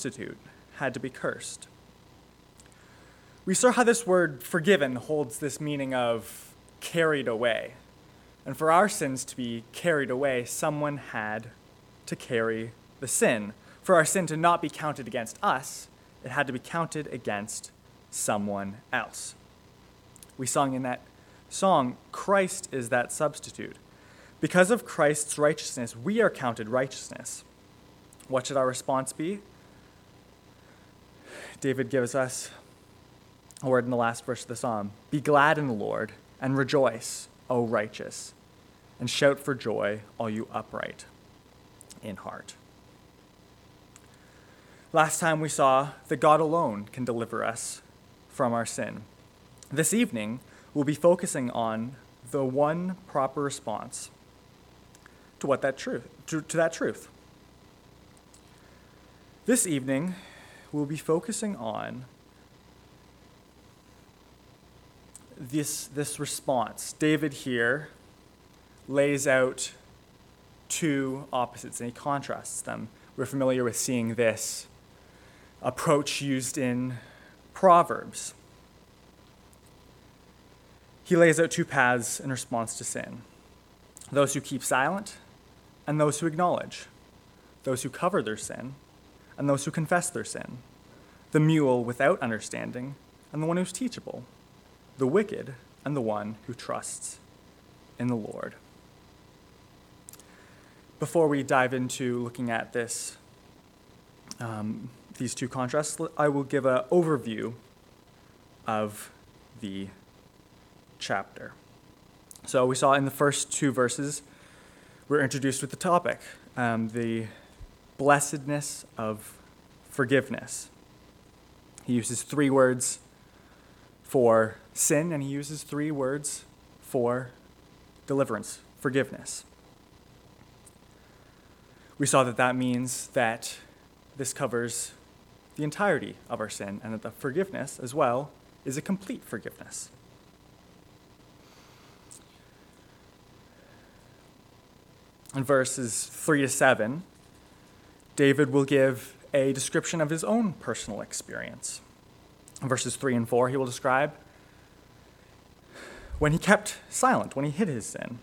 substitute had to be cursed. We saw how this word forgiven holds this meaning of carried away. And for our sins to be carried away, someone had to carry the sin. For our sin to not be counted against us, it had to be counted against someone else. We sung in that song, Christ is that substitute. Because of Christ's righteousness, we are counted righteousness. What should our response be? David gives us a word in the last verse of the psalm. Be glad in the Lord and rejoice, O righteous, and shout for joy, all you upright in heart. Last time we saw that God alone can deliver us from our sin. This evening, we'll be focusing on the one proper response to that truth. This evening, we'll be focusing on this response. David here lays out two opposites and he contrasts them. We're familiar with seeing this approach used in Proverbs. He lays out two paths in response to sin. Those who keep silent and those who acknowledge. Those who cover their sin and those who confess their sin. The mule without understanding and the one who's teachable. The wicked and the one who trusts in the Lord. Before we dive into looking at this, these two contrasts, I will give an overview of the chapter. So we saw in the first two verses, we're introduced with the topic, the blessedness of forgiveness. He uses 3 words for sin, and he uses 3 words for deliverance, forgiveness. We saw that means that this covers the entirety of our sin, and that the forgiveness as well is a complete forgiveness. In verses 3 to 7, David will give a description of his own personal experience. In verses 3 and 4, he will describe when he kept silent, when he hid his sin.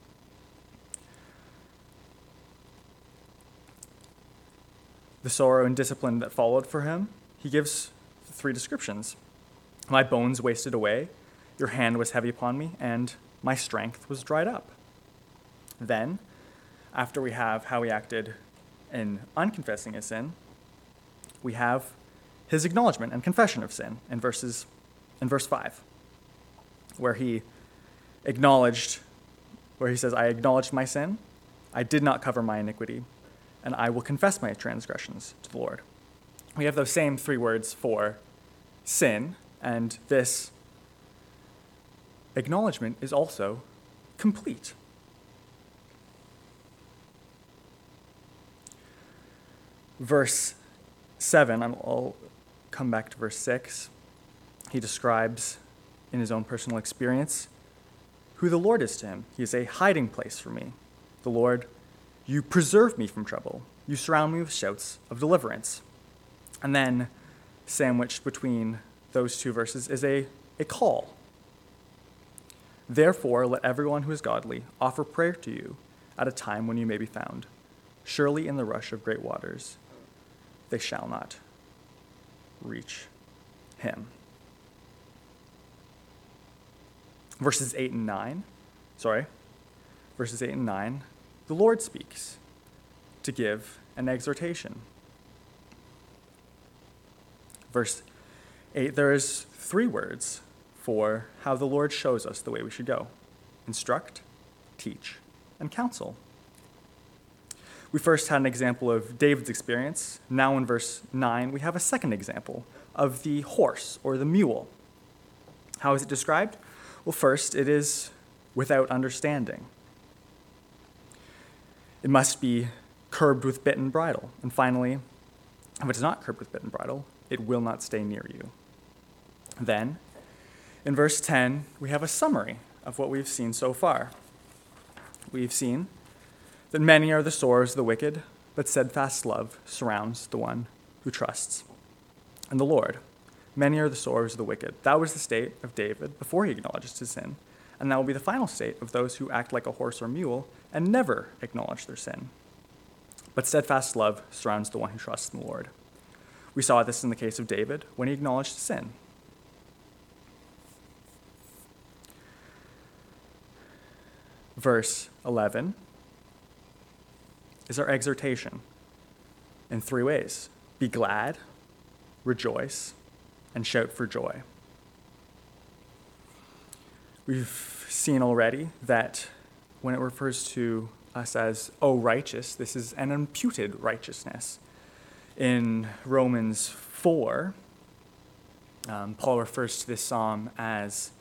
The sorrow and discipline that followed for him, he gives 3 descriptions. My bones wasted away, your hand was heavy upon me, and my strength was dried up. Then, after we have how he acted in unconfessing his sin, we have his acknowledgement and confession of sin in verse 5, where he says, I acknowledged my sin, I did not cover my iniquity, and I will confess my transgressions to the Lord. We have those same 3 words for sin, and this acknowledgement is also complete. Verse 7, I'll come back to verse 6. He describes in his own personal experience who the Lord is to him. He is a hiding place for me. The Lord, you preserve me from trouble. You surround me with shouts of deliverance. And then, sandwiched between those 2 verses, is a call. Therefore, let everyone who is godly offer prayer to you at a time when you may be found. Surely in the rush of great waters, they shall not reach him. Verses 8 and 9, the Lord speaks to give an exhortation. Verse 8, there is 3 words for how the Lord shows us the way we should go. Instruct, teach, and counsel. We first had an example of David's experience. Now in verse 9, we have a second example of the horse or the mule. How is it described? Well, first, it is without understanding. It must be curbed with bit and bridle. And finally, if it's not curbed with bit and bridle, it will not stay near you. Then, in verse 10, we have a summary of what we've seen so far. We've seen that many are the sorrows of the wicked, but steadfast love surrounds the one who trusts in the Lord. Many are the sorrows of the wicked. That was the state of David before he acknowledged his sin, and that will be the final state of those who act like a horse or mule and never acknowledge their sin. But steadfast love surrounds the one who trusts in the Lord. We saw this in the case of David when he acknowledged sin. Verse 11 is our exhortation in three ways: be glad, rejoice, and shout for joy. We've seen already that when it refers to us as, "O righteous," this is an imputed righteousness. In Romans 4, Paul refers to this psalm as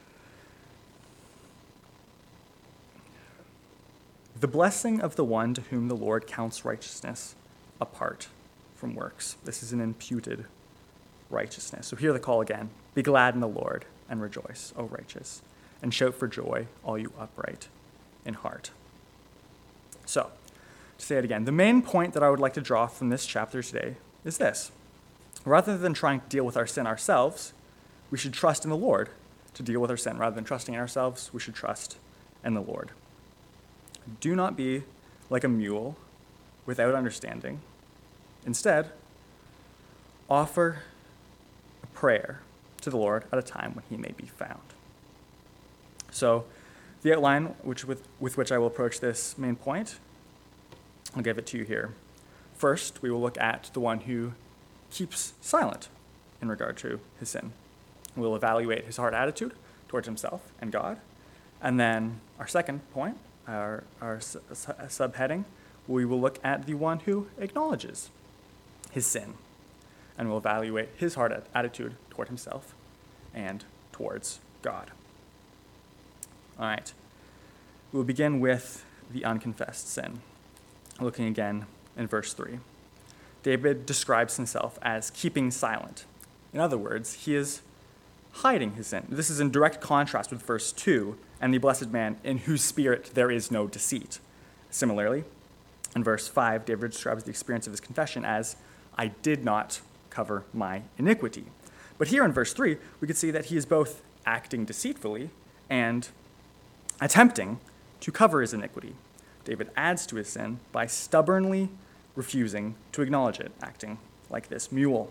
the blessing of the one to whom the Lord counts righteousness apart from works. This is an imputed righteousness. So hear the call again. Be glad in the Lord and rejoice, O righteous, and shout for joy, all you upright in heart. So, to say it again, the main point that I would like to draw from this chapter today is this. Rather than trying to deal with our sin ourselves, we should trust in the Lord to deal with our sin. Rather than trusting in ourselves, we should trust in the Lord. Do not be like a mule without understanding. Instead, offer a prayer to the Lord at a time when he may be found. So, the outline with which I will approach this main point, I'll give it to you here. First, we will look at the one who keeps silent in regard to his sin. We'll evaluate his heart attitude towards himself and God. And then our second point, our subheading, we will look at the one who acknowledges his sin, and we'll evaluate his heart attitude toward himself and towards God. All right, we'll begin with the unconfessed sin, looking again in verse 3. David describes himself as keeping silent. In other words, he is hiding his sin. This is in direct contrast with verse 2, and the blessed man in whose spirit there is no deceit. Similarly, in verse 5, David describes the experience of his confession as, I did not cover my iniquity. But here in verse 3, we could see that he is both acting deceitfully and attempting to cover his iniquity. David adds to his sin by stubbornly refusing to acknowledge it, acting like this mule.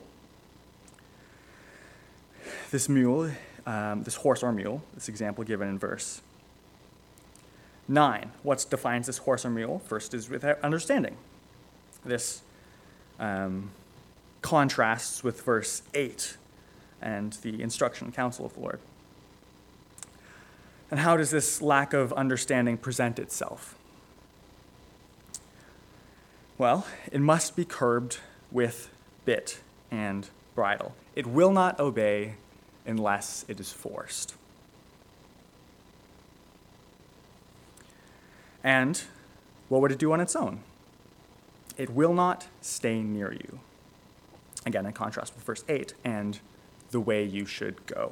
This horse or mule, this example given in verse 9. What defines this horse or mule? First is without understanding. This contrasts with verse 8 and the instruction and counsel of the Lord. And how does this lack of understanding present itself? Well, it must be curbed with bit and bridle. It will not obey unless it is forced. And what would it do on its own? It will not stay near you. Again, in contrast with verse 8 and the way you should go.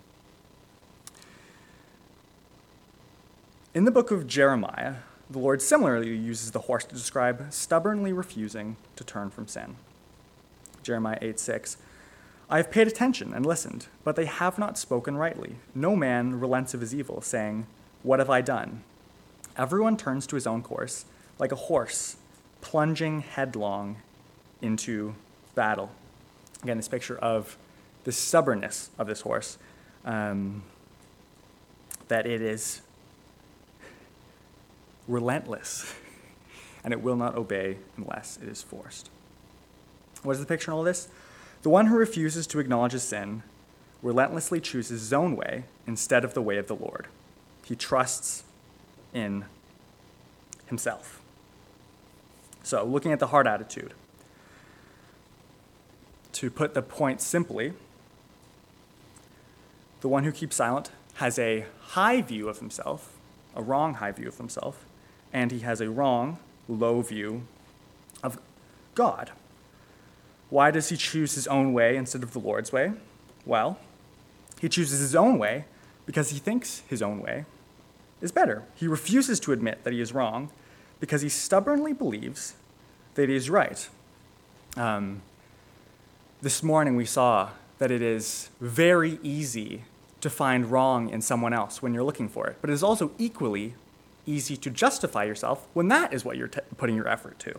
In the book of Jeremiah, the Lord similarly uses the horse to describe stubbornly refusing to turn from sin. Jeremiah 8:6, I have paid attention and listened, but they have not spoken rightly. No man relents of his evil, saying, what have I done? Everyone turns to his own course, like a horse plunging headlong into battle. Again, this picture of the stubbornness of this horse, that it is relentless, and it will not obey unless it is forced. What is the picture in all this? The one who refuses to acknowledge his sin relentlessly chooses his own way instead of the way of the Lord. He trusts in himself. So, looking at the heart attitude, to put the point simply, the one who keeps silent has a high view of himself, a wrong high view of himself, and he has a wrong, low view of God. Why does he choose his own way instead of the Lord's way? Well, he chooses his own way because he thinks his own way is better. He refuses to admit that he is wrong because he stubbornly believes that he is right. This morning we saw that it is very easy to find wrong in someone else when you're looking for it, but it is also equally easy to justify yourself when that is what you're putting your effort to.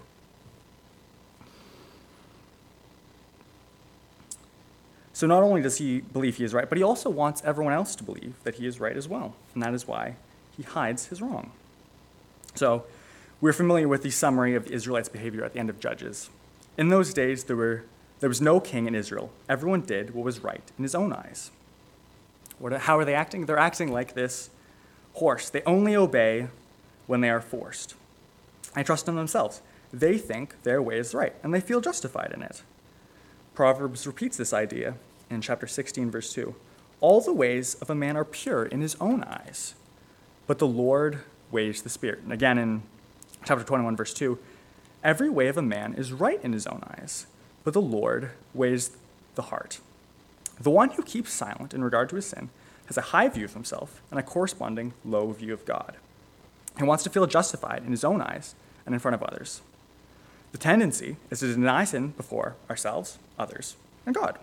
So not only does he believe he is right, but he also wants everyone else to believe that he is right as well, and that is why he hides his wrong. So we're familiar with the summary of the Israelites' behavior at the end of Judges. In those days, there was no king in Israel. Everyone did what was right in his own eyes. How are they acting? They're acting like this horse. They only obey when they are forced. They trust in themselves. They think their way is right, and they feel justified in it. Proverbs repeats this idea in chapter 16, verse 2. All the ways of a man are pure in his own eyes, but the Lord weighs the spirit. And again in chapter 21, verse 2, every way of a man is right in his own eyes, but the Lord weighs the heart. The one who keeps silent in regard to his sin has a high view of himself and a corresponding low view of God. He wants to feel justified in his own eyes and in front of others. The tendency is to deny sin before ourselves, others, and God.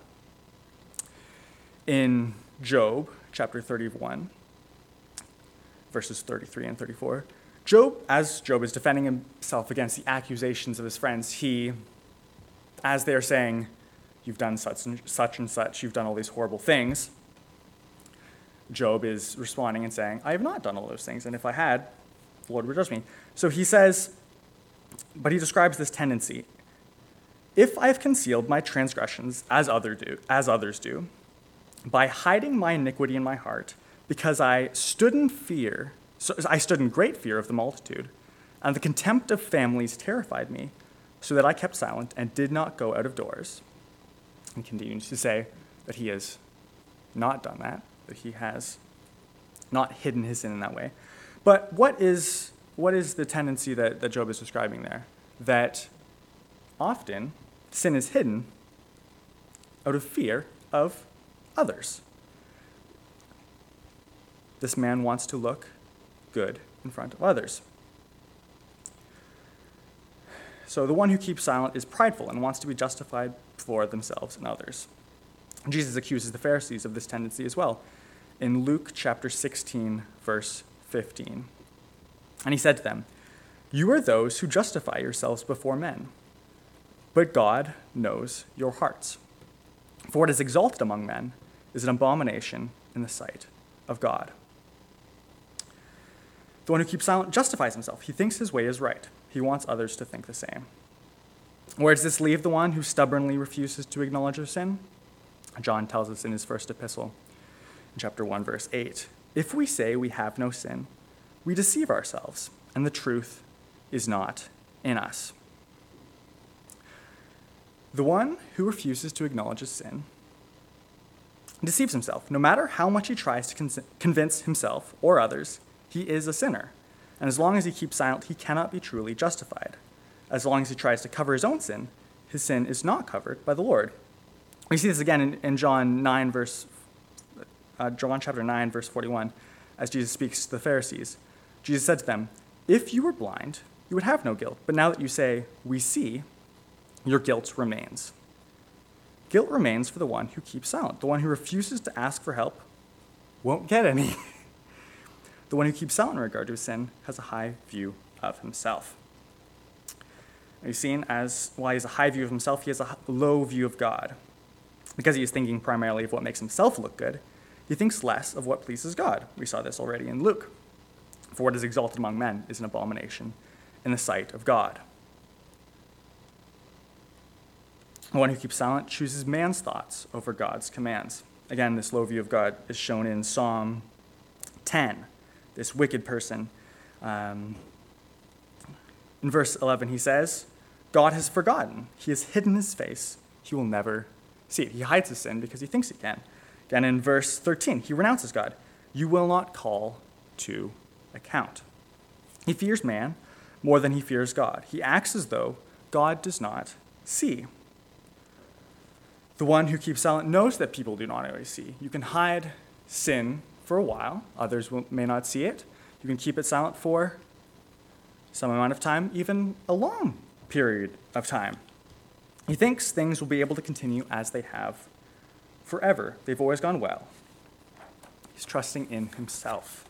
In Job, chapter 31, verses 33 and 34, as Job is defending himself against the accusations of his friends, as they're saying, you've done such and such, you've done all these horrible things, Job is responding and saying, I have not done all those things, and if I had, the Lord would judge me. So he says, but he describes this tendency. If I have concealed my transgressions as others do, by hiding my iniquity in my heart, because I stood in great fear of the multitude, and the contempt of families terrified me, so that I kept silent and did not go out of doors. And continues to say that he has not done that he has not hidden his sin in that way. But what is the tendency that Job is describing there? That often sin is hidden out of fear of others. This man wants to look good in front of others. So the one who keeps silent is prideful and wants to be justified for themselves and others. Jesus accuses the Pharisees of this tendency as well in Luke chapter 16, verse 15. And he said to them, you are those who justify yourselves before men, but God knows your hearts. For what is exalted among men is an abomination in the sight of God. The one who keeps silent justifies himself. He thinks his way is right. He wants others to think the same. Where does this leave the one who stubbornly refuses to acknowledge their sin? John tells us in his first epistle, in chapter 1, verse 8, if we say we have no sin, we deceive ourselves, and the truth is not in us. The one who refuses to acknowledge his sin deceives himself. No matter how much he tries to convince himself or others, he is a sinner. And as long as he keeps silent, he cannot be truly justified. As long as he tries to cover his own sin, his sin is not covered by the Lord. We see this again in John chapter 9, verse 41, as Jesus speaks to the Pharisees. Jesus said to them, if you were blind, you would have no guilt. But now that you say, we see, your guilt remains. Guilt remains for the one who keeps silent. The one who refuses to ask for help won't get any. The one who keeps silent in regard to his sin has a high view of himself. You've seen while he has a high view of himself, he has a low view of God. Because he is thinking primarily of what makes himself look good, he thinks less of what pleases God. We saw this already in Luke. For what is exalted among men is an abomination in the sight of God. The one who keeps silent chooses man's thoughts over God's commands. Again, this low view of God is shown in Psalm 10, this wicked person. In verse 11, he says, God has forgotten. He has hidden his face. He will never see it. He hides his sin because he thinks he can. Again, in verse 13, he renounces God. You will not call to account. He fears man more than he fears God. He acts as though God does not see. The one who keeps silent knows that people do not always see. You can hide sin for a while. Others may not see it. You can keep it silent for some amount of time, even a long period of time. He thinks things will be able to continue as they have forever. They've always gone well. He's trusting in himself.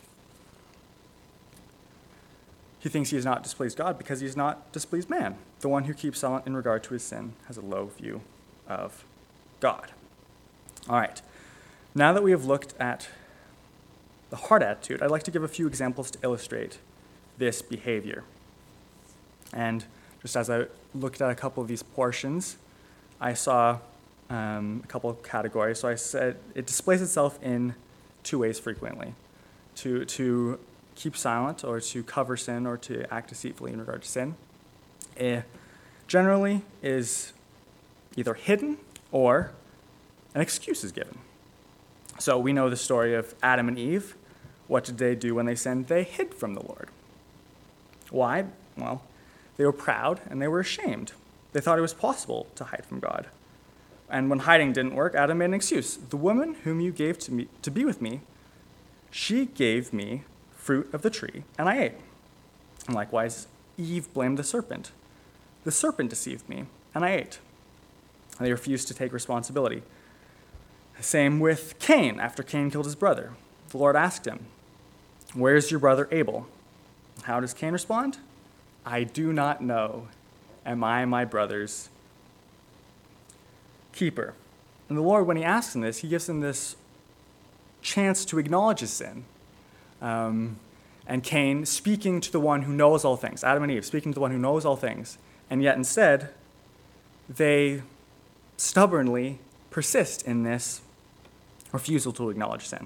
He thinks he has not displeased God because he has not displeased man. The one who keeps silent in regard to his sin has a low view of God. All right. Now that we have looked at the heart attitude, I'd like to give a few examples to illustrate this behavior. And just as I looked at a couple of these portions, I saw a couple of categories. So I said it displays itself in two ways frequently: to keep silent, or to cover sin, or to act deceitfully in regard to sin. It generally is either hidden or an excuse is given. So we know the story of Adam and Eve. What did they do when they sinned? They hid from the Lord. Why? Well, they were proud and they were ashamed. They thought it was possible to hide from God. And when hiding didn't work, Adam made an excuse. The woman whom you gave to me to be with me, she gave me fruit of the tree, and I ate. And likewise, Eve blamed the serpent. The serpent deceived me, and I ate. And they refused to take responsibility. Same with Cain. After Cain killed his brother, the Lord asked him, "Where's your brother Abel?" How does Cain respond? "I do not know. Am I my brother's keeper?" And the Lord, when he asks him this, he gives him this chance to acknowledge his sin. And Cain speaking to the one who knows all things, Adam and Eve speaking to the one who knows all things, and yet instead they stubbornly persist in this refusal to acknowledge sin.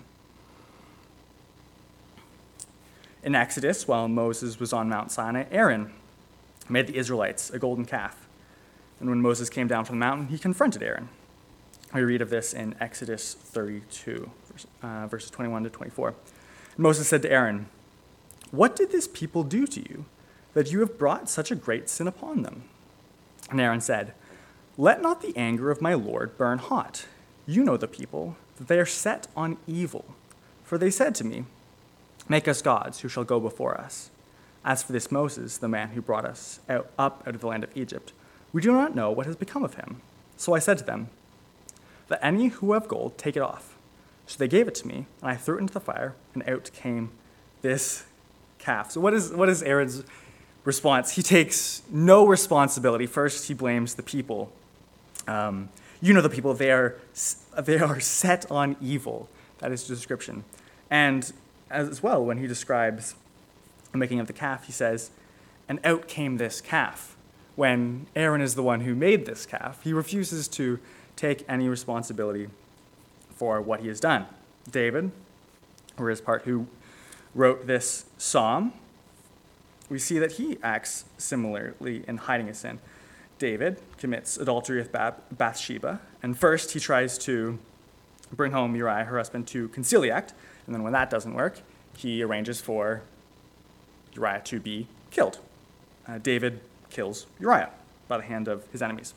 In Exodus, while Moses was on Mount Sinai, Aaron made the Israelites a golden calf. And when Moses came down from the mountain, he confronted Aaron. We read of this in Exodus 32, verses 21 to 24. And Moses said to Aaron, "What did this people do to you, that you have brought such a great sin upon them?" And Aaron said, "Let not the anger of my Lord burn hot. You know the people, that they are set on evil. For they said to me, 'Make us gods who shall go before us.' As for this Moses, the man who brought us up out of the land of Egypt, we do not know what has become of him. So I said to them, 'Let any who have gold take it off.' So they gave it to me, and I threw it into the fire, and out came this calf." So what is Aaron's response? He takes no responsibility. First, he blames the people. You know the people, they are set on evil. That is the description. And as well, when he describes the making of the calf, he says, "And out came this calf." When Aaron is the one who made this calf, he refuses to take any responsibility for what he has done. David, or his part, who wrote this psalm, we see that he acts similarly in hiding his sin. David commits adultery with Bathsheba, and first he tries to bring home Uriah, her husband, to conceal the act, and then when that doesn't work, he arranges for Uriah to be killed. David kills Uriah by the hand of his enemies.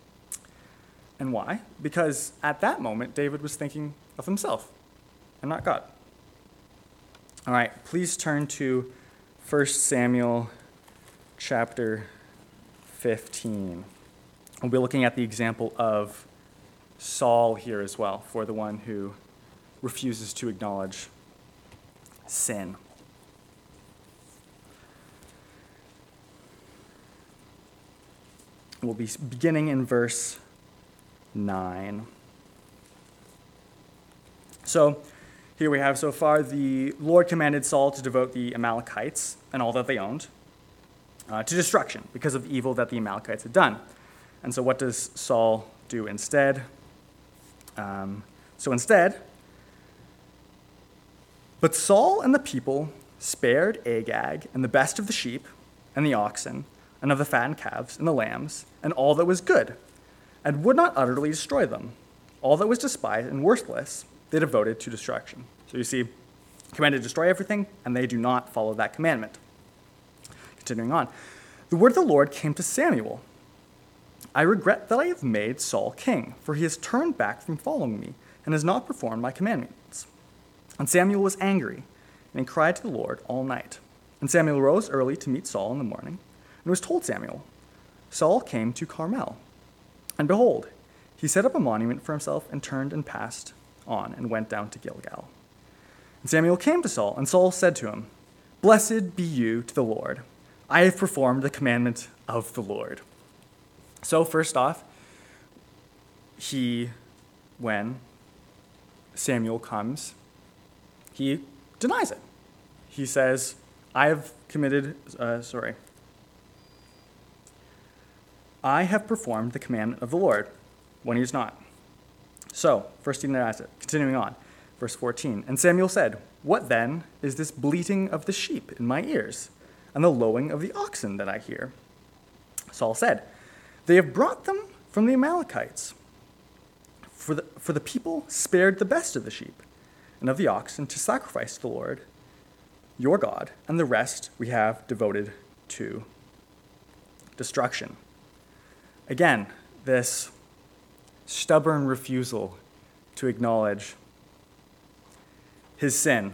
And why? Because at that moment, David was thinking of himself and not God. All right, please turn to 1 Samuel chapter 15. We'll be looking at the example of Saul here as well, for the one who refuses to acknowledge sin. We'll be beginning in verse 9. So here we have so far the Lord commanded Saul to devote the Amalekites and all that they owned to destruction because of the evil that the Amalekites had done. And so what does Saul do instead? But Saul and the people spared Agag and the best of the sheep and the oxen and of the fattened calves and the lambs and all that was good, and would not utterly destroy them. All that was despised and worthless they devoted to destruction. So you see, commanded to destroy everything, and they do not follow that commandment. Continuing on, the word of the Lord came to Samuel. "I regret that I have made Saul king, for he has turned back from following me and has not performed my commandments." And Samuel was angry, and he cried to the Lord all night. And Samuel rose early to meet Saul in the morning, and was told Samuel, "Saul came to Carmel, And behold, he set up a monument for himself and turned and passed on and went down to Gilgal. And Samuel came to Saul, and Saul said to him, "Blessed be you to the Lord. I have performed the commandment of the Lord." So first off, when Samuel comes, he denies it. He says, I have performed the commandment of the Lord, when he's not. So, first he denies it. Continuing on, verse 14. And Samuel said, "What then is this bleating of the sheep in my ears, and the lowing of the oxen that I hear?" Saul said, "They have brought them from the Amalekites. For the people spared the best of the sheep and of the oxen to sacrifice to the Lord, your God, and the rest we have devoted to destruction." Again, this stubborn refusal to acknowledge his sin.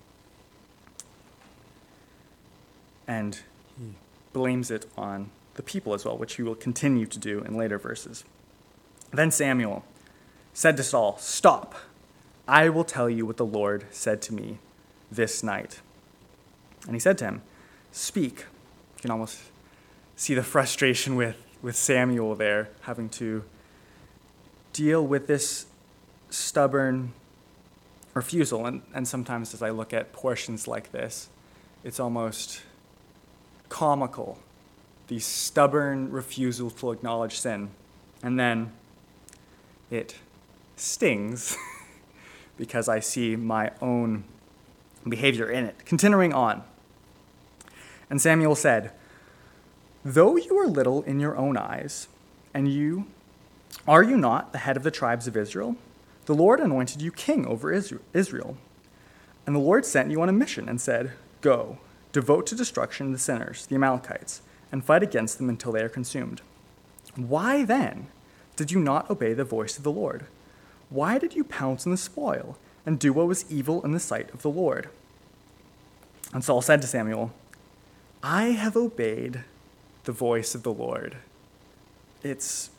And he blames it on the people as well, which he will continue to do in later verses. Then Samuel said to Saul, "Stop. I will tell you what the Lord said to me this night." And he said to him, "Speak." You can almost see the frustration with Samuel there, having to deal with this stubborn refusal. And sometimes as I look at portions like this, it's almost comical, the stubborn refusal to acknowledge sin. And then it stings because I see my own behavior in it. Continuing on. And Samuel said, "Though you are little in your own eyes, are you not the head of the tribes of Israel? The Lord anointed you king over Israel. And the Lord sent you on a mission and said, 'Go, devote to destruction the sinners, the Amalekites, and fight against them until they are consumed.' Why then did you not obey the voice of the Lord? Why did you pounce on the spoil and do what was evil in the sight of the Lord?" And Saul said to Samuel, "I have obeyed the voice of the Lord." It's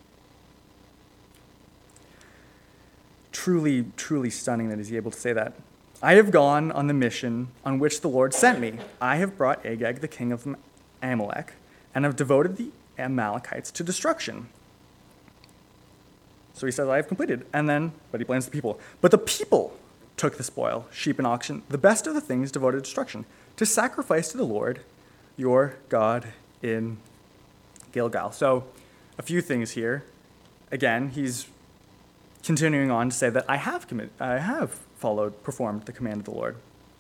truly, truly stunning that he's able to say that. "I have gone on the mission on which the Lord sent me. I have brought Agag, the king of Amalek, and have devoted the Amalekites to destruction." So he says, "I have completed." But he blames the people. "But the people took the spoil, sheep and oxen, the best of the things devoted to destruction, to sacrifice to the Lord, your God, in Gilgal." So a few things here. Again, he's continuing on to say that I have performed the command of the Lord.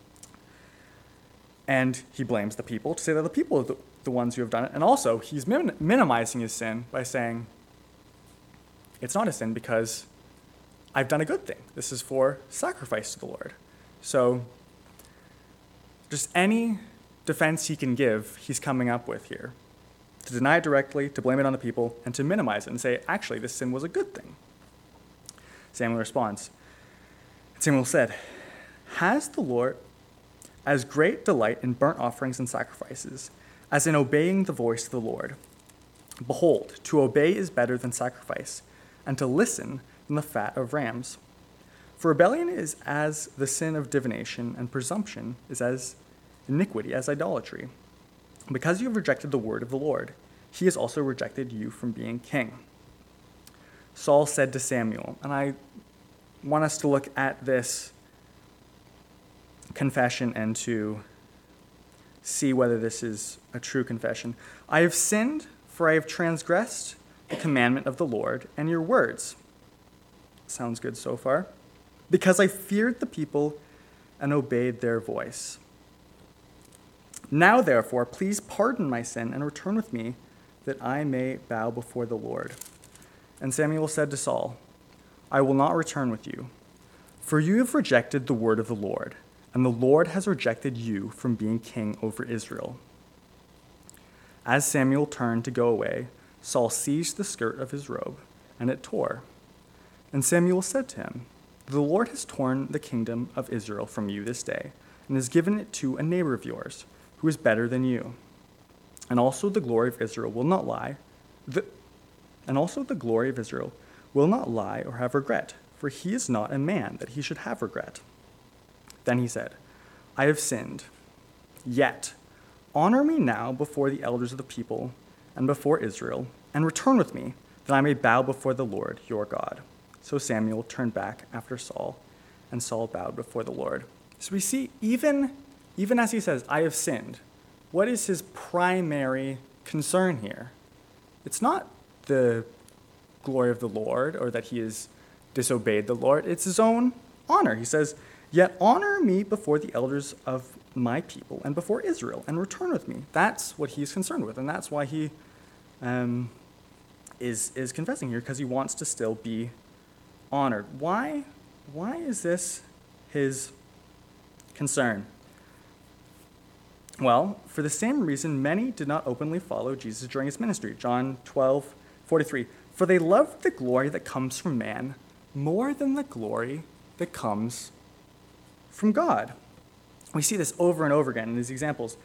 And he blames the people to say that the people are the ones who have done it. And also, he's minimizing his sin by saying, it's not a sin because I've done a good thing. This is for sacrifice to the Lord. So just any defense he can give, he's coming up with here. To deny it directly, to blame it on the people, and to minimize it and say, actually, this sin was a good thing. Samuel responds. Samuel said, "Has the Lord as great delight in burnt offerings and sacrifices as in obeying the voice of the Lord? Behold, to obey is better than sacrifice, and to listen than the fat of rams. For rebellion is as the sin of divination, and presumption is as iniquity, as idolatry. Because you have rejected the word of the Lord, he has also rejected you from being king." Saul said to Samuel, and I want us to look at this confession and to see whether this is a true confession. "I have sinned, for I have transgressed the commandment of the Lord and your words." Sounds good so far. "Because I feared the people and obeyed their voice. Now, therefore, please pardon my sin and return with me, that I may bow before the Lord." And Samuel said to Saul, "I will not return with you, for you have rejected the word of the Lord, and the Lord has rejected you from being king over Israel." As Samuel turned to go away, Saul seized the skirt of his robe, and it tore. And Samuel said to him, "The Lord has torn the kingdom of Israel from you this day, and has given it to a neighbor of yours, who is better than you. And also the glory of Israel will not lie. and also the glory of Israel, will not lie or have regret, for he is not a man that he should have regret." Then he said, "I have sinned. Yet honor me now before the elders of the people and before Israel, and return with me, that I may bow before the Lord your God." So Samuel turned back after Saul, and Saul bowed before the Lord. So we see, even as he says, "I have sinned," what is his primary concern here? It's not the glory of the Lord or that he has disobeyed the Lord. It's his own honor. He says, "Yet honor me before the elders of my people and before Israel, and return with me." That's what he's concerned with, and that's why he is confessing here, because he wants to still be honored. Why is this his concern? Well, for the same reason many did not openly follow Jesus during his ministry. John 12:43. "For they loved the glory that comes from man more than the glory that comes from God." We see this over and over again in these examples.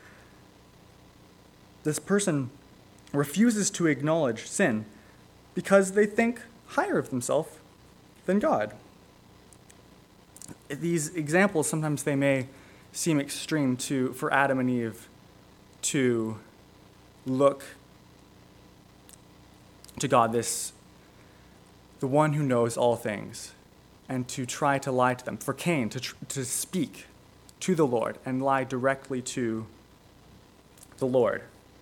This person refuses to acknowledge sin because they think higher of themselves than God. These examples, sometimes they may seem extreme for Adam and Eve to look to God, the one who knows all things, and to try to lie to them. For Cain to speak to the Lord and lie directly to the Lord.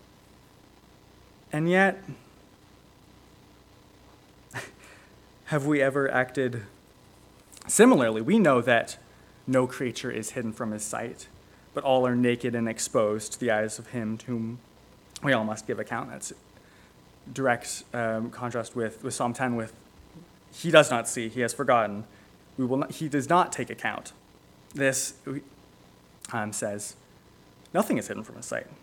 And yet, have we ever acted similarly? We know that no creature is hidden from his sight, but all are naked and exposed to the eyes of him to whom we all must give account. That's direct contrast with Psalm 10, with "He does not see, he has forgotten. He does not take account." This says, nothing is hidden from his sight.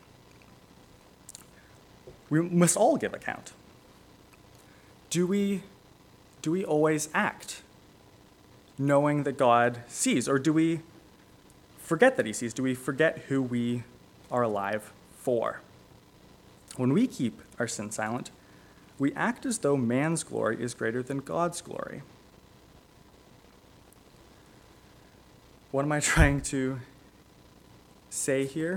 We must all give account. Do we always act knowing that God sees, or do we forget that he sees? Do we forget who we are alive for? When we keep our sin silent, we act as though man's glory is greater than God's glory. What am I trying to say here?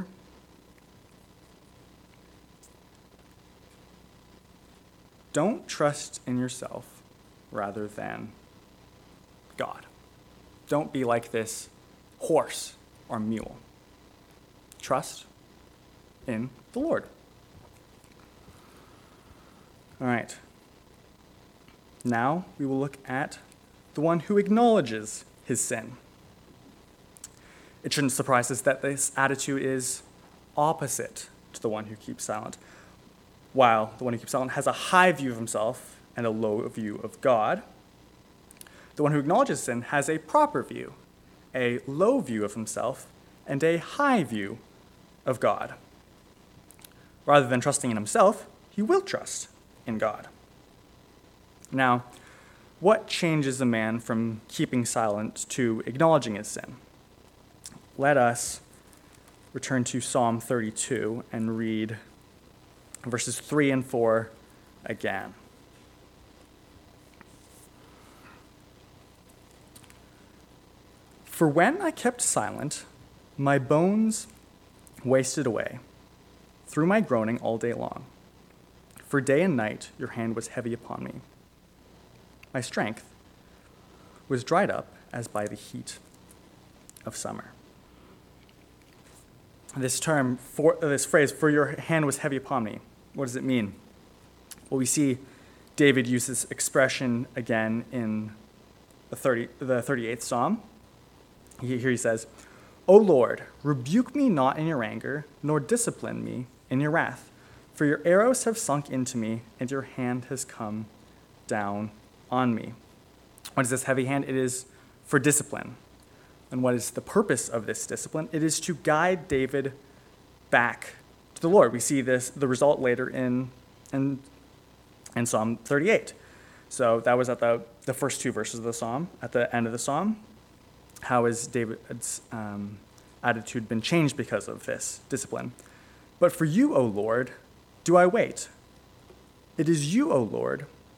Don't trust in yourself rather than God. Don't be like this horse or mule. Trust in the Lord. All right. Now we will look at the one who acknowledges his sin. It shouldn't surprise us that this attitude is opposite to the one who keeps silent. While the one who keeps silent has a high view of himself and a low view of God, the one who acknowledges sin has a proper view, a low view of himself, and a high view of God. Rather than trusting in himself, he will trust in God. Now, what changes a man from keeping silent to acknowledging his sin? Let us return to Psalm 32 and read verses 3 and 4 again. "For when I kept silent, my bones wasted away through my groaning all day long. For day and night your hand was heavy upon me. My strength was dried up as by the heat of summer." This phrase, "for your hand was heavy upon me," what does it mean? Well, we see David use this expression again in the 38th Psalm. Here he says, "O Lord, rebuke me not in your anger, nor discipline me in your wrath. For your arrows have sunk into me, and your hand has come down on me." What is this heavy hand? It is for discipline. And what is the purpose of this discipline? It is to guide David back to the Lord. We see the result later in Psalm 38. So that was at the first two verses of the psalm. At the end of the psalm, how has David's attitude been changed because of this discipline? "But for you, O Lord, do I wait. It is you, O Lord,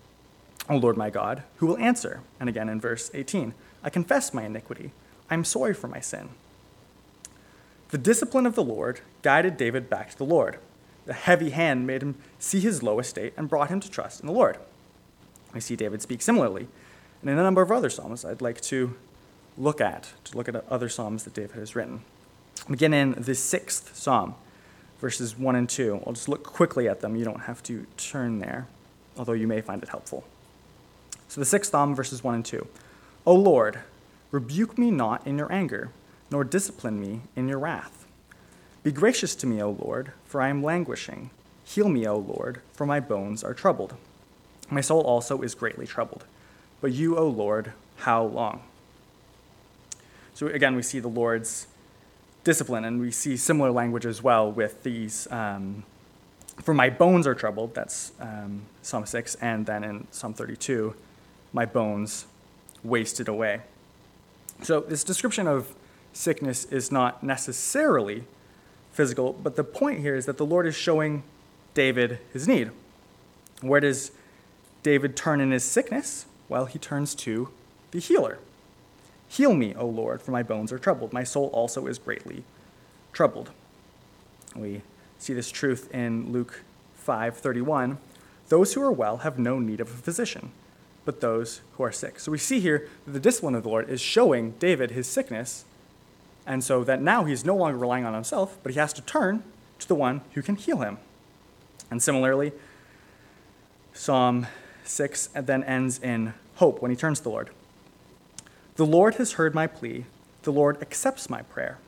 O Lord my God, who will answer? And again in verse 18, I confess my iniquity. I am sorry for my sin. The discipline of the Lord guided David back to the Lord. The heavy hand made him see his low estate and brought him to trust in the Lord. We see David speak similarly. And in a number of other psalms I'd like to look at other psalms that David has written. Begin in the 6th psalm, verses 1 and 2. I'll just look quickly at them. You don't have to turn there, although you may find it helpful. So the 6th psalm, verses 1 and 2. O Lord, rebuke me not in your anger, nor discipline me in your wrath. Be gracious to me, O Lord, for I am languishing. Heal me, O Lord, for my bones are troubled. My soul also is greatly troubled. But you, O Lord, how long? So again, we see the Lord's discipline, and we see similar language as well with these, for my bones are troubled, that's Psalm 6, and then in Psalm 32, my bones wasted away. So this description of sickness is not necessarily physical, but the point here is that the Lord is showing David his need. Where does David turn in his sickness? Well, he turns to the healer. Heal me, O Lord, for my bones are troubled. My soul also is greatly troubled. We see this truth in Luke 5:31. Those who are well have no need of a physician, but those who are sick. So we see here that the discipline of the Lord is showing David his sickness, and so that now he's no longer relying on himself, but he has to turn to the one who can heal him. And similarly, Psalm 6 then ends in hope when he turns to the Lord. The Lord has heard my plea. The Lord accepts my prayer.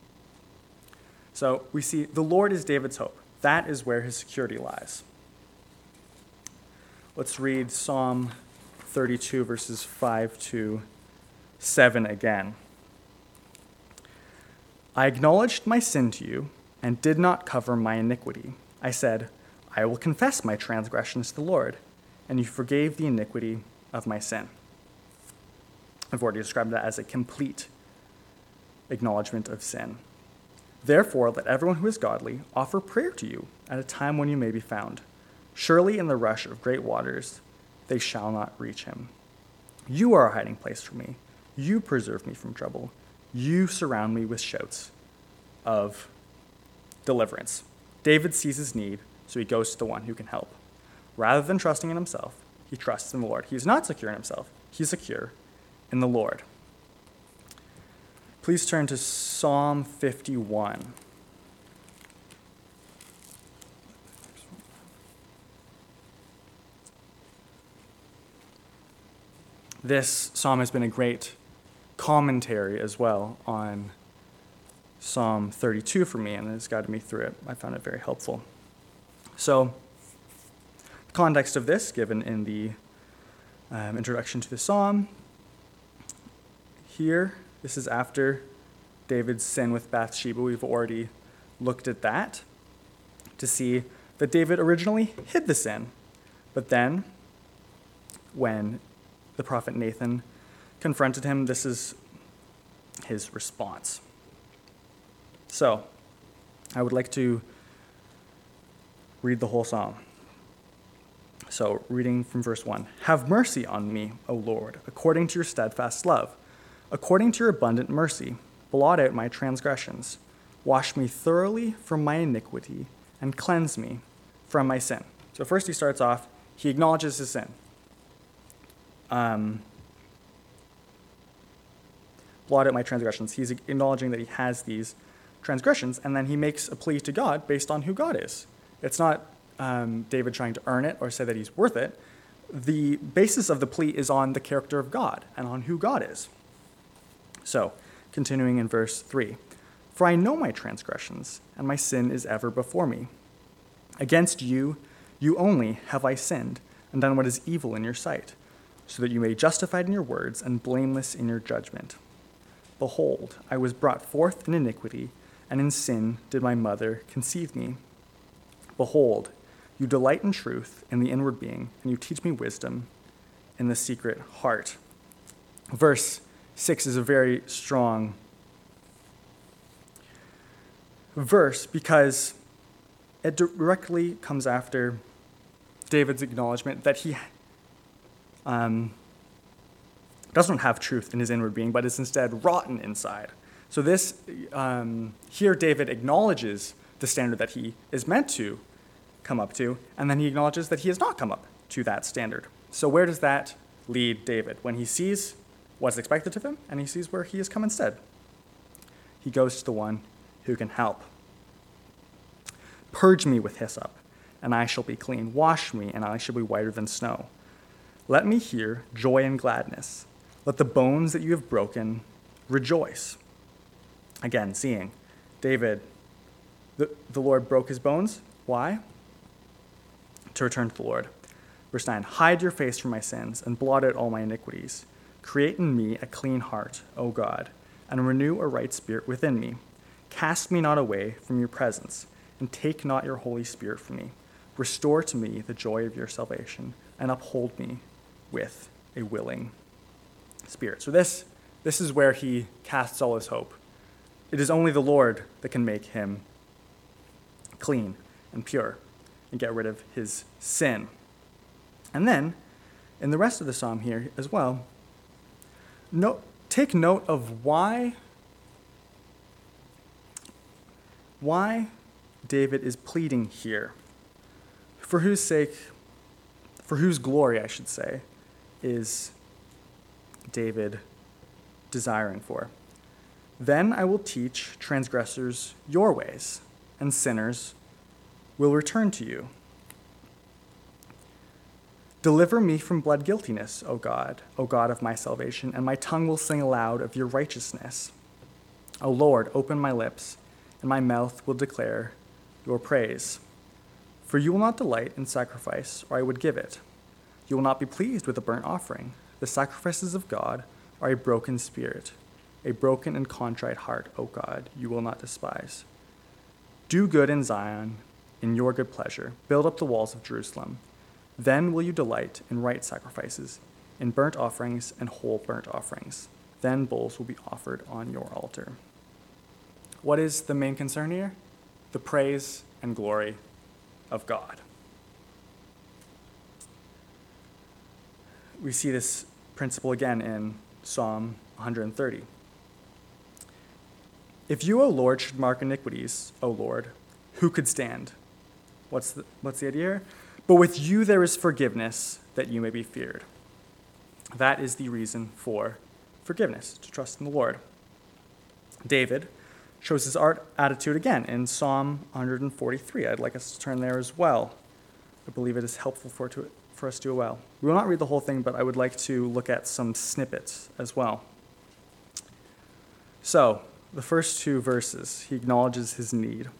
So we see the Lord is David's hope. That is where his security lies. Let's read Psalm 32, verses 5 to 7 again. I acknowledged my sin to you and did not cover my iniquity. I said, I will confess my transgressions to the Lord, and you forgave the iniquity of my sin. I've already described that as a complete acknowledgement of sin. Therefore, let everyone who is godly offer prayer to you at a time when you may be found. Surely in the rush of great waters, they shall not reach him. You are a hiding place for me. You preserve me from trouble. You surround me with shouts of deliverance. David sees his need, so he goes to the one who can help. Rather than trusting in himself, he trusts in the Lord. He is not secure in himself. He's secure in the Lord. Please turn to Psalm 51. This psalm has been a great commentary as well on Psalm 32 for me, and it's guided me through it. I found it very helpful. So, the context of this, given in the introduction to the psalm, here, this is after David's sin with Bathsheba. We've already looked at that to see that David originally hid the sin, but then when the prophet Nathan confronted him, this is his response. So, I would like to read the whole psalm. So, reading from verse 1. Have mercy on me, O Lord, according to your steadfast love. According to your abundant mercy, blot out my transgressions. Wash me thoroughly from my iniquity and cleanse me from my sin. So first he starts off, he acknowledges his sin. Blot out my transgressions. He's acknowledging that he has these transgressions, and then he makes a plea to God based on who God is. It's not David trying to earn it or say that he's worth it. The basis of the plea is on the character of God and on who God is. So, continuing in verse 3, for I know my transgressions, and my sin is ever before me. Against you, you only have I sinned, and done what is evil in your sight, so that you may be justified in your words and blameless in your judgment. Behold, I was brought forth in iniquity, and in sin did my mother conceive me. Behold, you delight in truth in the inward being, and you teach me wisdom in the secret heart. Verse 6 is a very strong verse because it directly comes after David's acknowledgement that he doesn't have truth in his inward being, but is instead rotten inside. So this, here David acknowledges the standard that he is meant to come up to, and then he acknowledges that he has not come up to that standard. So where does that lead David? When he sees what's expected of him, and he sees where he has come instead. He goes to the one who can help. Purge me with hyssop, and I shall be clean. Wash me, and I shall be whiter than snow. Let me hear joy and gladness. Let the bones that you have broken rejoice. Again, seeing David, the Lord broke his bones. Why? To return to the Lord. Verse 9, hide your face from my sins and blot out all my iniquities. Create in me a clean heart, O God, and renew a right spirit within me. Cast me not away from your presence, and take not your Holy Spirit from me. Restore to me the joy of your salvation, and uphold me with a willing spirit. So this is where he casts all his hope. It is only the Lord that can make him clean and pure and get rid of his sin. And then, in the rest of the psalm here as well, take note of why David is pleading here. For whose sake, for whose glory, I should say, is David desiring for. Then I will teach transgressors your ways, and sinners will return to you. Deliver me from blood guiltiness, O God of my salvation, and my tongue will sing aloud of your righteousness. O Lord, open my lips, and my mouth will declare your praise. For you will not delight in sacrifice, or I would give it. You will not be pleased with a burnt offering. The sacrifices of God are a broken spirit, a broken and contrite heart, O God, you will not despise. Do good in Zion, in your good pleasure. Build up the walls of Jerusalem. Then will you delight in right sacrifices, in burnt offerings and whole burnt offerings. Then bulls will be offered on your altar. What is the main concern here? The praise and glory of God. We see this principle again in Psalm 130. If you, O Lord, should mark iniquities, O Lord, who could stand? What's the idea here? But with you there is forgiveness, that you may be feared. That is the reason for forgiveness, to trust in the Lord. David shows his attitude again in Psalm 143. I'd like us to turn there as well. I believe it is helpful for us to do well. We will not read the whole thing, but I would like to look at some snippets as well. So, the first two verses, he acknowledges his need.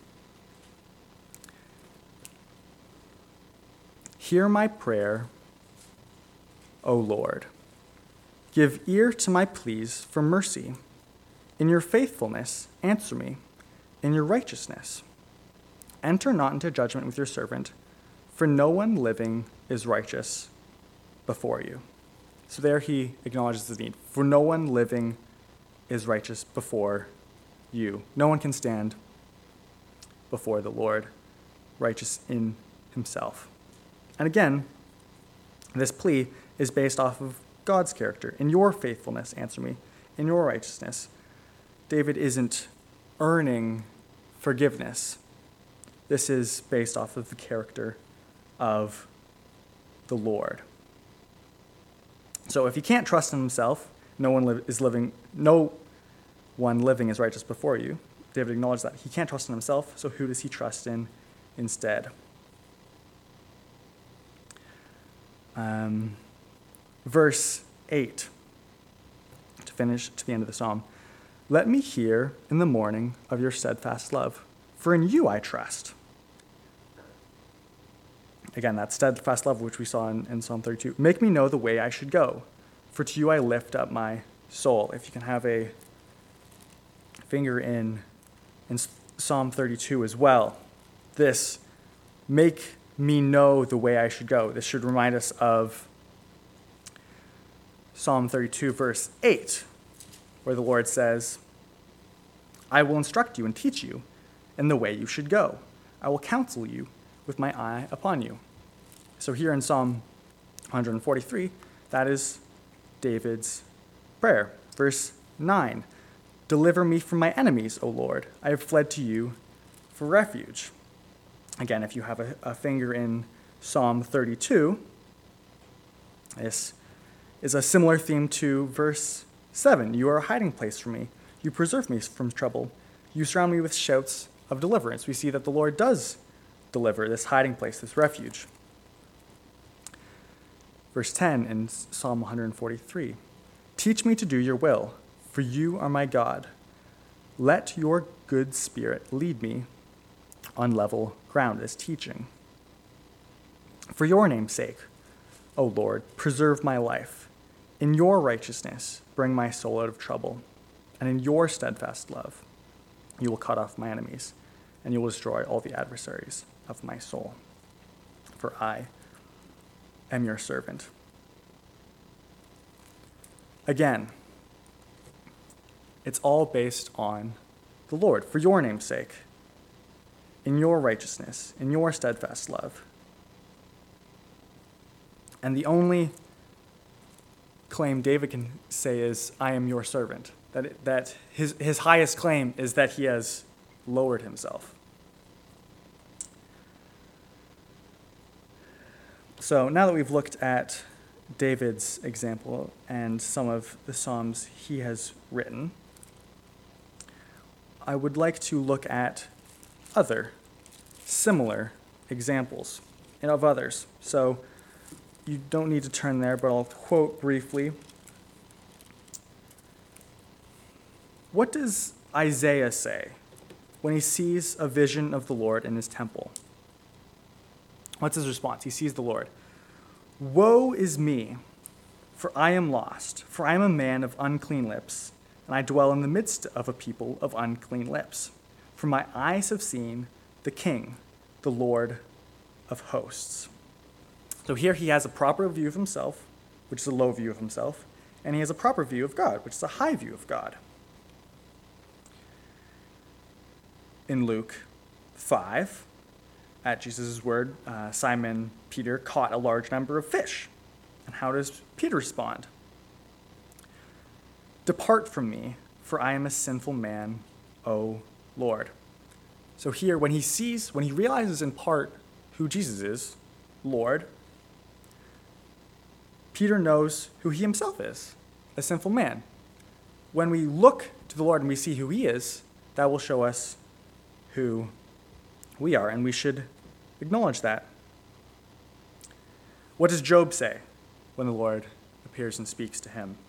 Hear my prayer, O Lord. Give ear to my pleas for mercy. In your faithfulness, answer me. In your righteousness. Enter not into judgment with your servant, for no one living is righteous before you. So there he acknowledges his need. For no one living is righteous before you. No one can stand before the Lord, righteous in himself. And again, this plea is based off of God's character. In your faithfulness, answer me. In your righteousness. David isn't earning forgiveness. This is based off of the character of the Lord. So if he can't trust in himself, no one living is righteous before you. David acknowledged that. He can't trust in himself, so who does he trust in instead? Verse 8, to finish to the end of the psalm. Let me hear in the morning of your steadfast love, for in you I trust. Again, that steadfast love which we saw in Psalm 32. Make me know the way I should go, for to you I lift up my soul. If you can have a finger in Psalm 32 as well. This, make me know the way I should go. This should remind us of Psalm 32, verse 8, where the Lord says, I will instruct you and teach you in the way you should go. I will counsel you with my eye upon you. So here in Psalm 143, That is David's prayer. Verse 9, deliver me from my enemies, O Lord. I have fled to you for refuge. Again, if you have a finger in Psalm 32, this is a similar theme to verse 7. You are a hiding place for me. You preserve me from trouble. You surround me with shouts of deliverance. We see that the Lord does deliver, this hiding place, this refuge. Verse 10 in Psalm 143, teach me to do your will, for you are my God. Let your good spirit lead me on level ground as teaching. For your name's sake, O Lord, preserve my life. In your righteousness, bring my soul out of trouble. And in your steadfast love, you will cut off my enemies, and you will destroy all the adversaries of my soul. For I am your servant. Again, it's all based on the Lord, for your name's sake, in your righteousness, in your steadfast love. And the claim David can say is, I am your servant. That his highest claim is that he has lowered himself. So now that we've looked at David's example and some of the Psalms he has written, I would like to look at other similar examples and of others. So you don't need to turn there, but I'll quote briefly. What does Isaiah say when he sees a vision of the Lord in his temple? What's his response? He sees the Lord. Woe is me, for I am lost, for I am a man of unclean lips, and I dwell in the midst of a people of unclean lips. For my eyes have seen the King, the Lord of hosts. So here he has a proper view of himself, which is a low view of himself, and he has a proper view of God, which is a high view of God. In Luke 5, at Jesus' word, Simon Peter caught a large number of fish. And how does Peter respond? Depart from me, for I am a sinful man, O Lord. So here, when he realizes in part who Jesus is, Lord, Peter knows who he himself is, a sinful man. When we look to the Lord and we see who he is, that will show us who we are, and we should acknowledge that. What does Job say when the Lord appears and speaks to him?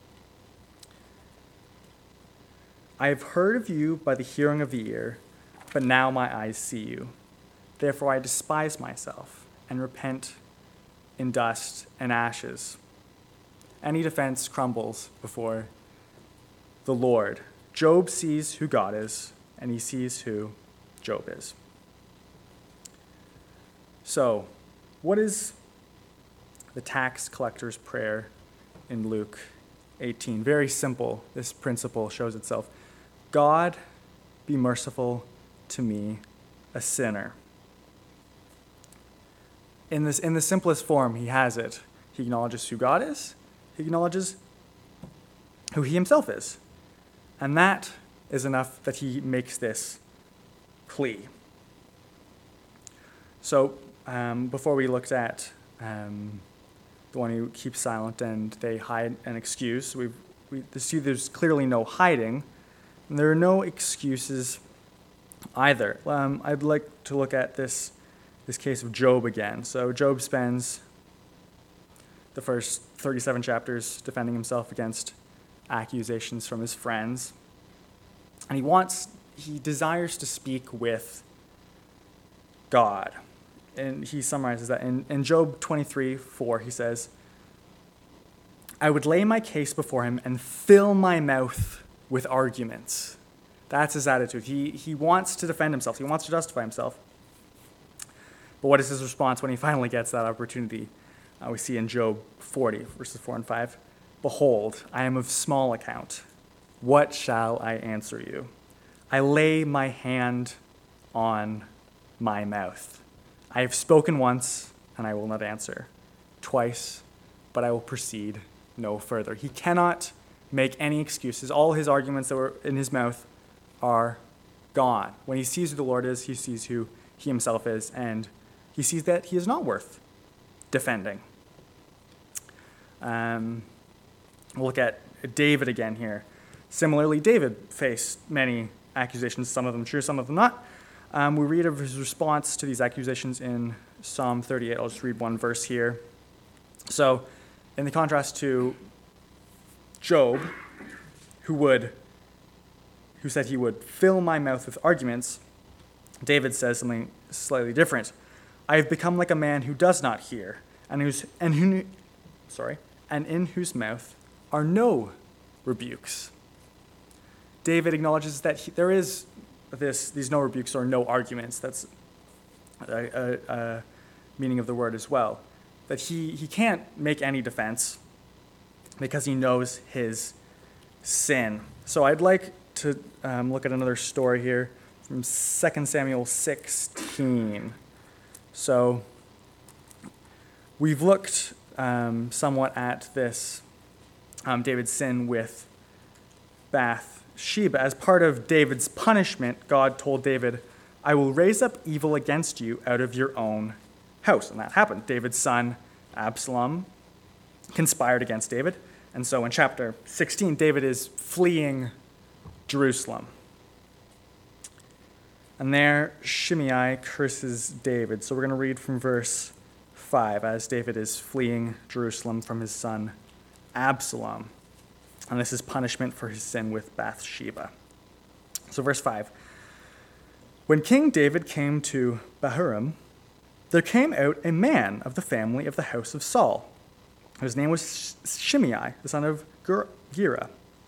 I have heard of you by the hearing of the ear, but now my eyes see you. Therefore I despise myself and repent in dust and ashes. Any defense crumbles before the Lord. Job sees who God is, and he sees who Job is. So, what is the tax collector's prayer in Luke 18? Very simple. This principle shows itself. God, be merciful to me, a sinner. In the simplest form, he has it. He acknowledges who God is. He acknowledges who he himself is. And that is enough that he makes this plea. So, before we looked at the one who keeps silent and they hide and excuse, we see there's clearly no hiding, and there are no excuses either. I'd like to look at this case of Job again. So Job spends the first 37 chapters defending himself against accusations from his friends, and he desires to speak with God. And he summarizes that in Job 23:4. He says, I would lay my case before him and fill my mouth with arguments. That's his attitude. He wants to defend himself. He wants to justify himself. But what is his response when he finally gets that opportunity? We see in Job 40, verses 4 and 5. Behold, I am of small account. What shall I answer you? I lay my hand on my mouth. I have spoken once, and I will not answer. Twice, but I will proceed no further. He cannot make any excuses. All his arguments that were in his mouth are gone. When he sees who the Lord is, he sees who he himself is, and he sees that he is not worth defending. We'll look at David again here. Similarly, David faced many accusations, some of them true, some of them not. We read of his response to these accusations in Psalm 38. I'll just read one verse here. So, in the contrast to Job, who said he would fill my mouth with arguments, David says something slightly different. I have become like a man who does not hear, and in whose mouth are no rebukes. David acknowledges that there is these no rebukes or no arguments. That's a meaning of the word as well. That he can't make any defense because he knows his sin. So I'd like to look at another story here from 2 Samuel 16. So we've looked somewhat at this David's sin with Bathsheba. As part of David's punishment, God told David, I will raise up evil against you out of your own house. And that happened. David's son, Absalom, conspired against David. And so in chapter 16, David is fleeing Jerusalem. And there, Shimei curses David. So we're going to read from verse 5 as David is fleeing Jerusalem from his son Absalom. And this is punishment for his sin with Bathsheba. So verse 5. When King David came to Bahurim, there came out a man of the family of the house of Saul. His name was Shimei, the son of Gera.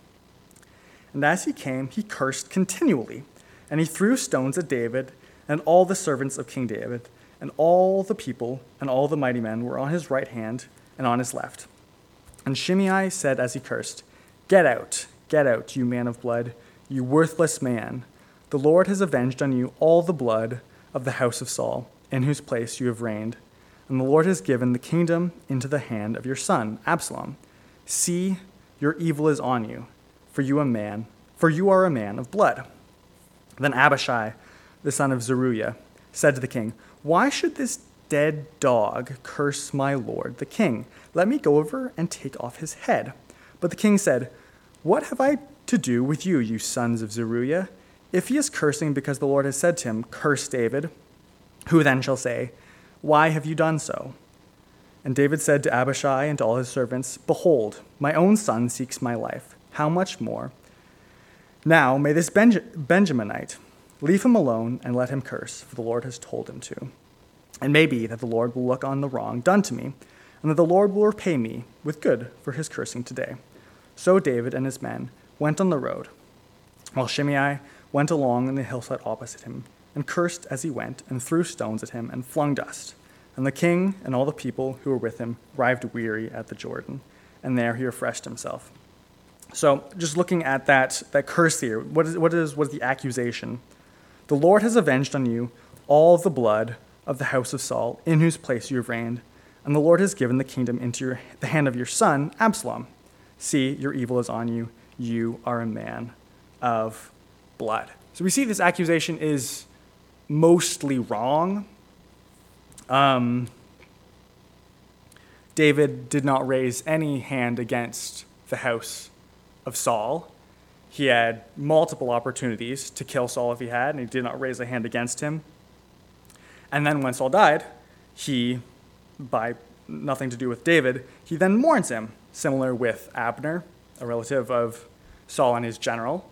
And as he came, he cursed continually, and he threw stones at David and all the servants of King David, and all the people and all the mighty men were on his right hand and on his left. And Shimei said as he cursed, get out, you man of blood, you worthless man. The Lord has avenged on you all the blood of the house of Saul, in whose place you have reigned. And the Lord has given the kingdom into the hand of your son, Absalom. See, your evil is on you, for you are a man of blood. Then Abishai, the son of Zeruiah, said to the king, why should this dead dog curse my lord, the king? Let me go over and take off his head. But the king said, what have I to do with you, you sons of Zeruiah? If he is cursing because the Lord has said to him, curse David, who then shall say, why have you done so? And David said to Abishai and to all his servants, behold, my own son seeks my life. How much more? Now may this Benjaminite leave him alone and let him curse, for the Lord has told him to. And may be that the Lord will look on the wrong done to me, and that the Lord will repay me with good for his cursing today. So David and his men went on the road, while Shimei went along in the hillside opposite him, and cursed as he went, and threw stones at him, and flung dust. And the king and all the people who were with him arrived weary at the Jordan, and there he refreshed himself. So just looking at that curse here, what is the accusation? The Lord has avenged on you all the blood of the house of Saul, in whose place you have reigned, and the Lord has given the kingdom into the hand of your son, Absalom. See, your evil is on you. You are a man of blood. So we see this accusation is mostly wrong. David did not raise any hand against the house of Saul. He had multiple opportunities to kill Saul if he had, and he did not raise a hand against him. And then when Saul died, he, by nothing to do with David, he then mourns him, similar with Abner, a relative of Saul and his general.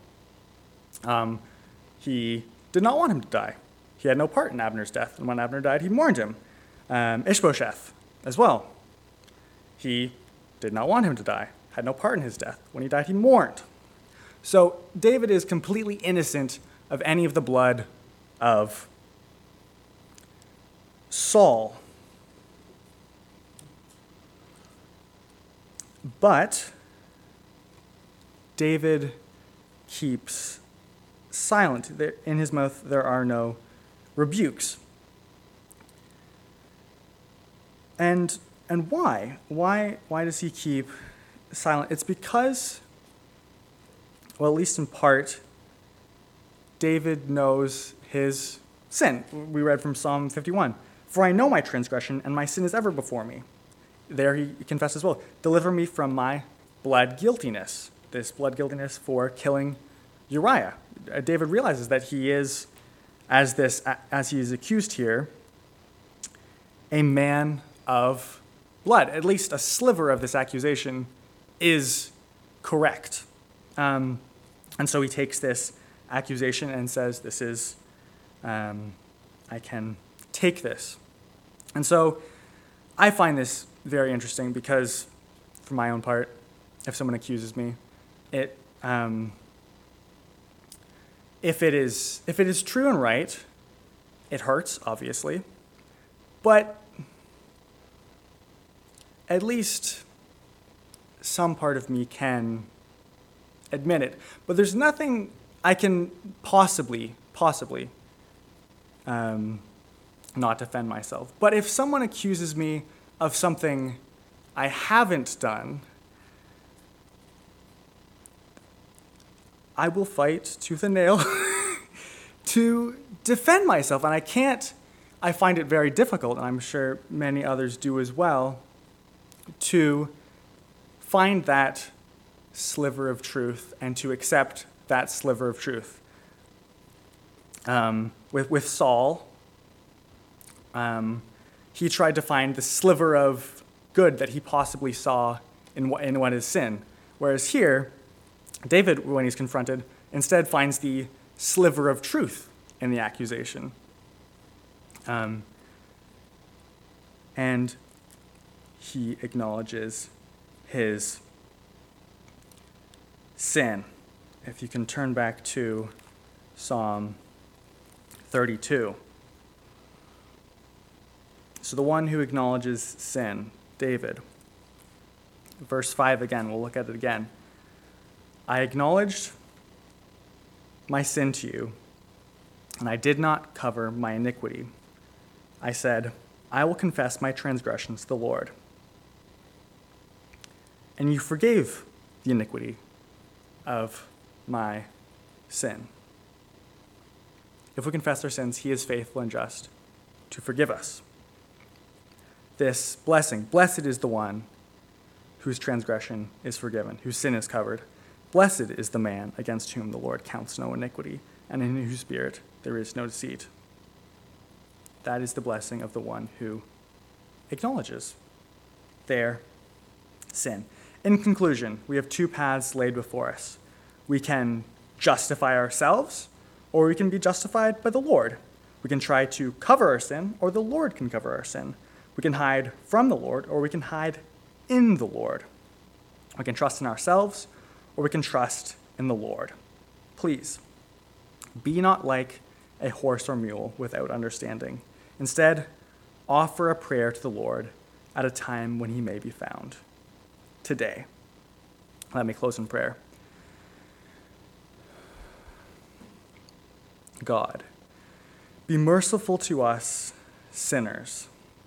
He did not want him to die. He had no part in Abner's death, and when Abner died, he mourned him. Ishbosheth as well. He did not want him to die, had no part in his death. When he died, he mourned. So David is completely innocent of any of the blood of Saul. But David keeps silent. In his mouth there are no rebukes. And And why? Why does he keep silent? It's because, well, at least in part, David knows his sin. We read from Psalm 51. For I know my transgression, and my sin is ever before me. There he confesses, well, deliver me from my blood guiltiness, this blood guiltiness for killing Uriah. David realizes that he is, as he is accused here, a man of blood. At least a sliver of this accusation is correct. And so he takes this accusation and says, this is, I can take this. And so I find this very interesting because, for my own part, if someone accuses me, if it is true and right, it hurts, obviously, but at least some part of me can admit it. But there's nothing I can possibly not defend myself. But if someone accuses me of something I haven't done, I will fight tooth and nail to defend myself. And I find it very difficult, and I'm sure many others do as well, to find that sliver of truth and to accept that sliver of truth. With Saul, he tried to find the sliver of good that he possibly saw in what is sin. Whereas here, David, when he's confronted, instead finds the sliver of truth in the accusation. And he acknowledges his sin. If you can turn back to Psalm 32. So the one who acknowledges sin, David. Verse 5 again, we'll look at it again. I acknowledged my sin to you, and I did not cover my iniquity. I said, I will confess my transgressions to the Lord. And you forgave the iniquity of my sin. If we confess our sins, he is faithful and just to forgive us. This blessing, blessed is the one whose transgression is forgiven, whose sin is covered. Blessed is the man against whom the Lord counts no iniquity, and in whose spirit there is no deceit. That is the blessing of the one who acknowledges their sin. In conclusion, we have two paths laid before us. We can justify ourselves, or we can be justified by the Lord. We can try to cover our sin, or the Lord can cover our sin. We can hide from the Lord, or we can hide in the Lord. We can trust in ourselves, or we can trust in the Lord. Please, be not like a horse or mule without understanding. Instead, offer a prayer to the Lord at a time when he may be found. Today. Let me close in prayer. God, be merciful to us sinners.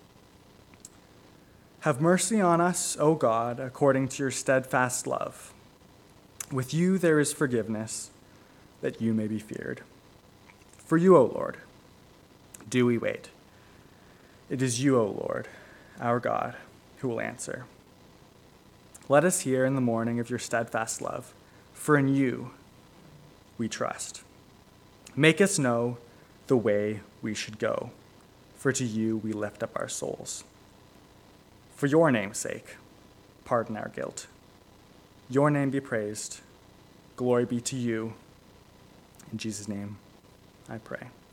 Have mercy on us, O God, according to your steadfast love. With you there is forgiveness, that you may be feared. For you, O Lord, do we wait. It is you, O Lord, our God, who will answer. Let us hear in the morning of your steadfast love, for in you we trust. Make us know the way we should go, for to you we lift up our souls. For your name's sake, pardon our guilt. Your name be praised. Glory be to you. In Jesus' name, I pray.